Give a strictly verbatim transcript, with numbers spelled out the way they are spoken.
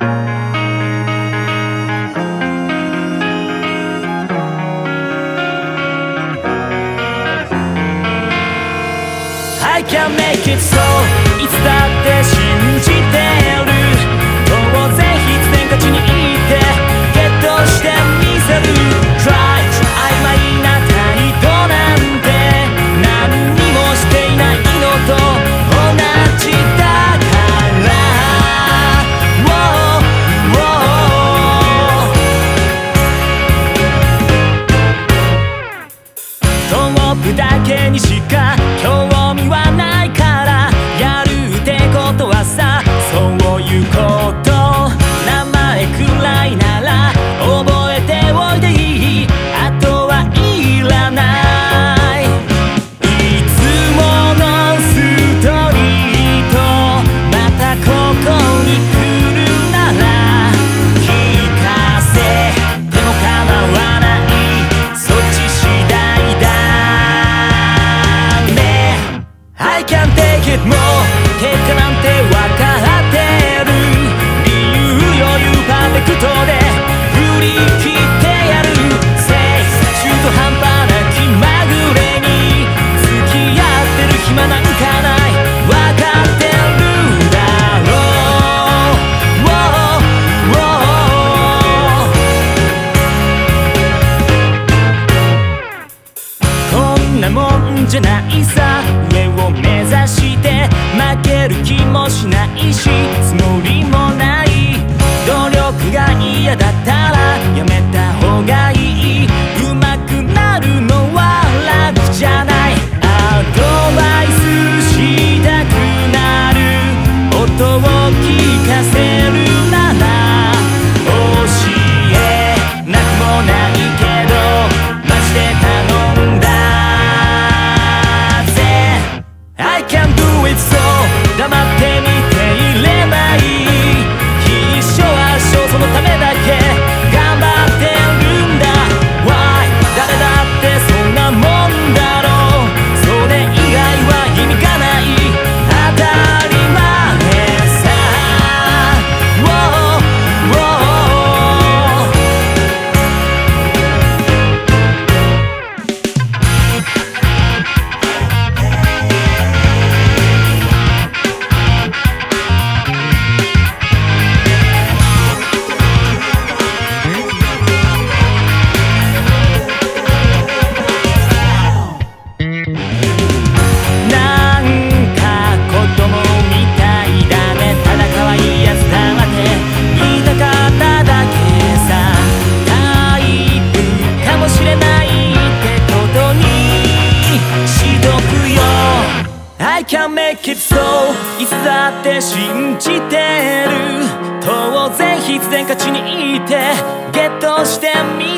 I can make it so いつだって信じてる当然必然勝ちに行ってゲットしてみせる Try 曖昧な態度なんて何にもしていないのと同じだから、oh, oh. トップだけにしか興味はないからやるってことはさそういうこと名前くらいなら覚えておいていいあとはいらないいつものストリートまたここに来るなら聞かせても構わないそっち次第だI can't take it もう結果なんて分かってる理由余裕パーフェクトで振り切ってやる Say 中途半端な気まぐれに付き合ってる暇なんかない分かってるだろう、oh, oh. こんなもんじゃないさ上を目指して負ける気もしないしつもりもない努力が嫌だったらやめた方がいい上手くなるのは楽じゃないアドバイスしたくなる音を聞かせるなら教えなくもないけどマジで頼んだI can do it so 黙って見ていればいい必勝圧勝そのためだけ頑張ってるんだ Why 誰だってそんなもんだろうそれ以外は意味がない当たり前さ、oh, I can make it so いつだって信じてる当然必然勝ちにいってゲットしてみ